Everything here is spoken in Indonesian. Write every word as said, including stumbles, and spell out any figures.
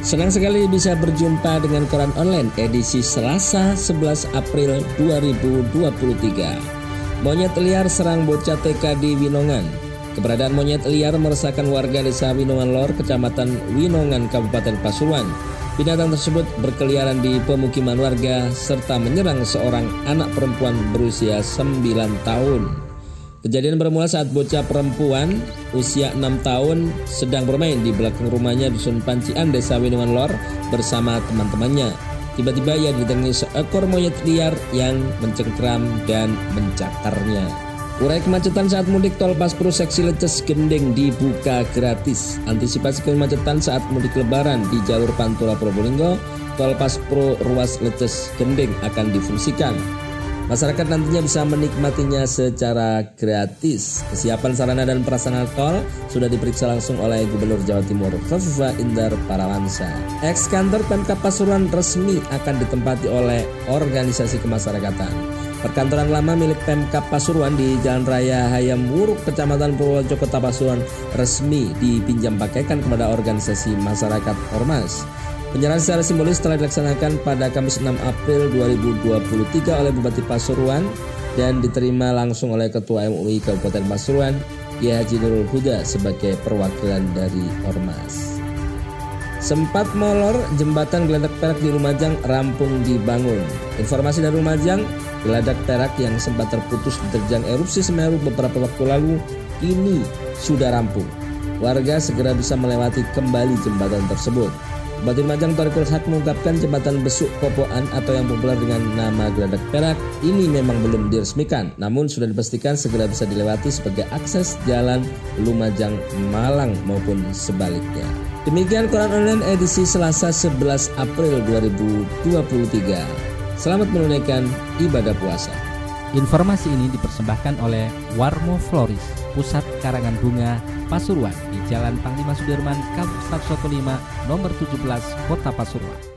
Senang sekali bisa berjumpa dengan koran online edisi Selasa sebelas April dua ribu dua puluh tiga. Monyet liar serang bocah T K di Winongan. Keberadaan monyet liar meresahkan warga desa Winongan Lor, kecamatan Winongan, Kabupaten Pasuruan. Binatang tersebut berkeliaran di pemukiman warga serta menyerang seorang anak perempuan berusia sembilan tahun. Kejadian bermula saat bocah perempuan usia enam tahun sedang bermain di belakang rumahnya Dusun Pancian, Desa Winongan Lor bersama teman-temannya. Tiba-tiba ia didatangi seekor monyet liar yang mencengkeram dan mencakarnya. Urai kemacetan saat mudik tol Paspro seksi Leces Gending dibuka gratis. Antisipasi kemacetan saat mudik lebaran di jalur Pantura Probolinggo, tol Paspro ruas Leces Gending akan difungsikan. Masyarakat nantinya bisa menikmatinya secara gratis. Kesiapan sarana dan prasarana tol sudah diperiksa langsung oleh Gubernur Jawa Timur Khofifah Indar Parawansa. Ex kantor Pemkab Pasuruan resmi akan ditempati oleh organisasi kemasyarakatan. Perkantoran lama milik Pemkab Pasuruan di Jalan Raya Hayam Wuruk, Kecamatan Purworejo, Kota Pasuruan resmi dipinjam pakaikan kepada organisasi masyarakat Ormas. Penyerahan secara simbolis telah dilaksanakan pada Kamis enam April dua ribu dua puluh tiga oleh Bupati Pasuruan dan diterima langsung oleh Ketua M U I Kabupaten Pasuruan, Kiai Haji Nurul Huda sebagai perwakilan dari Ormas. Sempat molor, jembatan Geladak Perak di Lumajang rampung dibangun. Informasi dari Lumajang, Geladak Perak yang sempat terputus diterjang erupsi Semeru beberapa waktu lalu kini sudah rampung. Warga segera bisa melewati kembali jembatan tersebut. Bupati Lumajang Thorikul Haq mengungkapkan jembatan Besuk Kopoan atau yang populer dengan nama Geladak Perak ini memang belum diresmikan, namun sudah dipastikan segera bisa dilewati sebagai akses jalan Lumajang Malang maupun sebaliknya. Demikian koran online edisi Selasa sebelas April dua ribu dua puluh tiga. Selamat menunaikan ibadah puasa. Informasi ini dipersembahkan oleh Warmo Floris, Pusat Karangan Bunga Pasuruan di Jalan Panglima Sudirman, Kabus seratus lima, nomor tujuh belas, Kota Pasuruan.